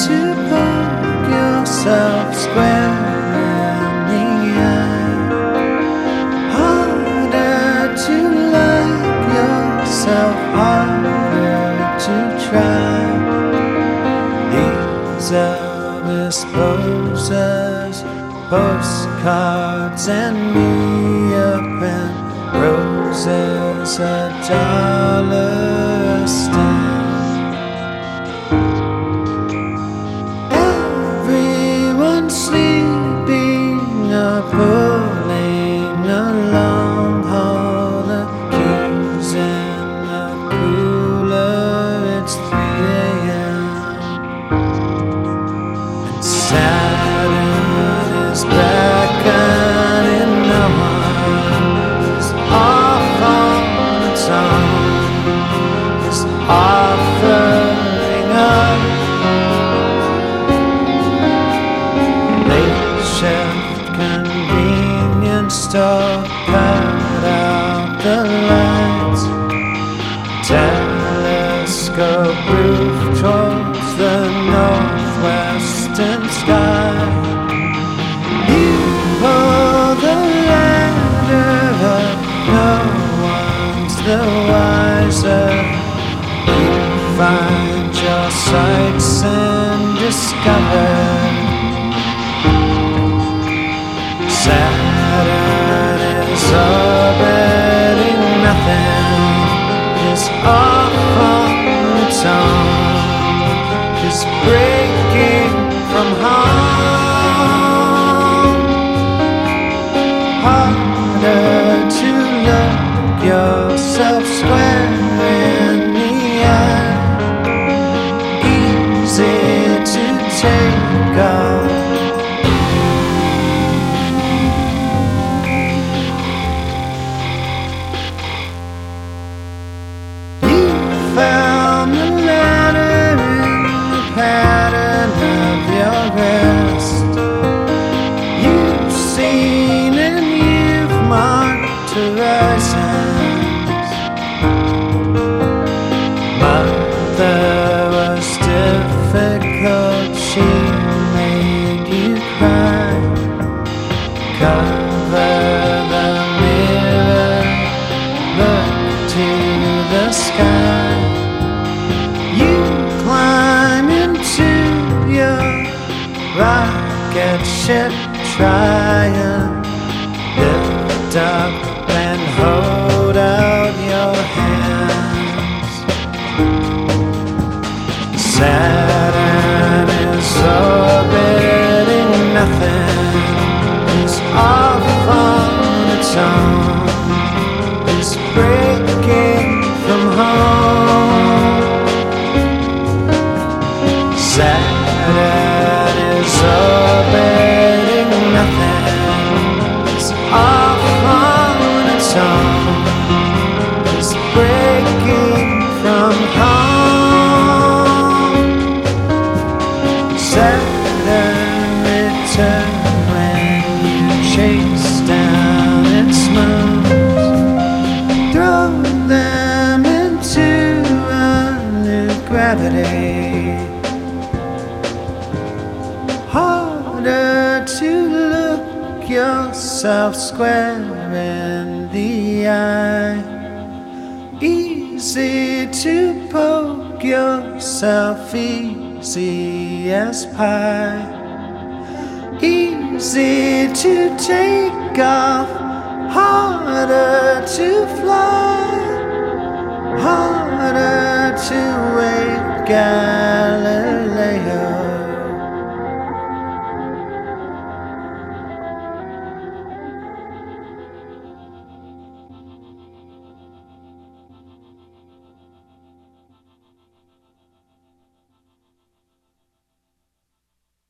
to poke yourself square in the eye. Harder to like yourself, harder to try. These Elvis posers, postcards and me a pen, roses $1 stamp. Everyone sleeping or pulling a long haul, the keys in the cooler, it's 3 a.m. and Saturn is beckoning no one is off on its own, is offering up late shift convenience store, cut out the lights, telescope roof towards the northwestern sky. You pull the ladder up, no one's the wiser. You find your sights and discover Saturn is orbiting nothing, is off on its own, is breaking from home. Harder to look yourself square in the eye, easy to take off. You found the letter in the pattern of your rest. You've seen and you've marked horizons. Mother was difficult, she made you cry. Cover the mirror, look to the sky. You climb into your rocket ship, trying lift up and hold out your hands. Saturn is orbiting nothing, is off on its own, is breaking from home. Saturn is orbiting nothing, is off on its own, is breaking from home. Saturn return when you chase down its moons, throw them into a new gravity. Harder to look yourself square in the eye, easy to poke yourself easy as pie, easy to take off, harder to fly, harder to wake Galileo.